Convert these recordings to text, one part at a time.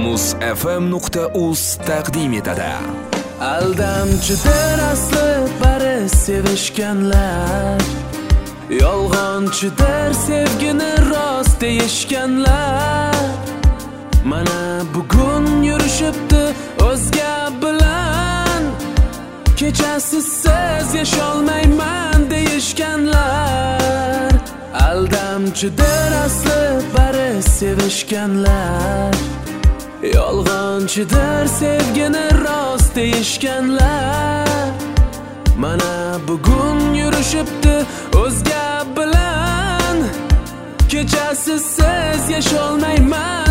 muzfm.uz taqdim etadi. Aldamchidir asli bari sevishganlar, yolg'onchidir sevgini rost deyishganlar. Mana bugun yurishibdi o'zga bilan, kechasi siz yasholmayman deyishganlar. Aldamchidir asli bari sevishganlar, yolg'onchidir sevgini rost deyishganlar. Mana bugun yurishibdi o'zga bilan, kechasi siz yasholmayman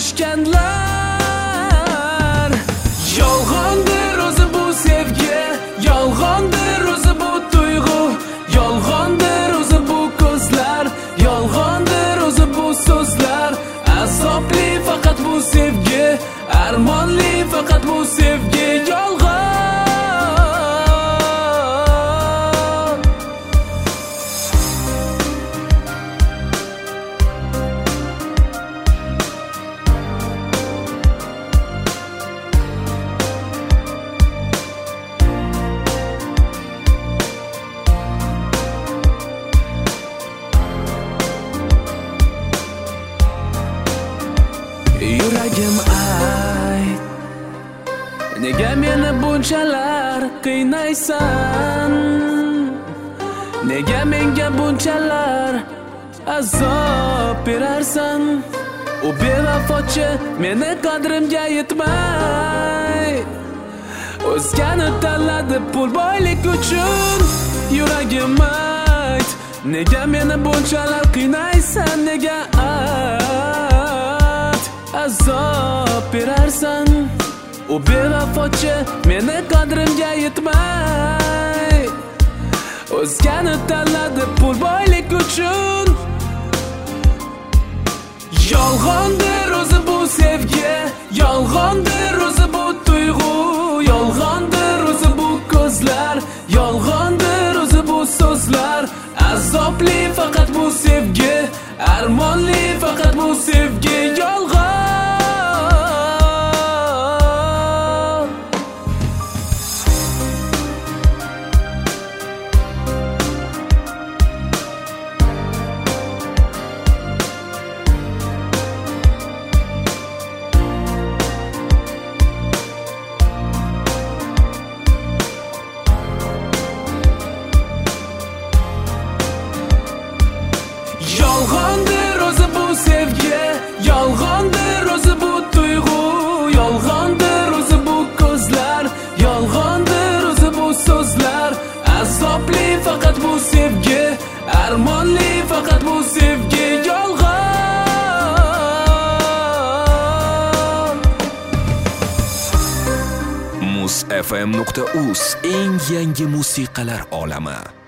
deyishganlar. Yolg'ondir o'zi bu sevgi, yolg'ondir o'zi bu tuyg'u, yolg'ondir o'zi bu ko'zlar, yolg'ondir o'zi bu so'zlar. Azobli faqat bu sevgi, armonli faqat bu sevgi. Yolg'on yuragim ayt, nega meni bunchalar qiynaysan? Nega menga bunchalar azob berarsan? U bevafochi meni qadrimga yetmay, o'zgani tanladi pul boylik uchun. Yuragim ayt, nega meni bunchalar qiynaysan? Nega azob berarsan? U bevafochi meni qadrimga yetmay, o'zgani tanladi pul boylik uchun. Yolg'ondir o'zi bu sevgi, yolg'ondir o'zi bu tuyg'u, yolg'ondir o'zi bu ko'zlar, yolg'ondir o'zi bu so'zlar. Azobli faqat bu sevgi, armonli faqat bu sevgi. Yolg'on yolg'ondir o'zi bu sevgi, yolg'ondir o'zi bu tuyg'u, yolg'ondir o'zi bu ko'zlar, yolg'ondir o'zi bu so'zlar. Azobli faqat bu sevgi, armonli faqat bu sevgi. Yolg'on muzfm.uz eng yangi musiqalar olami.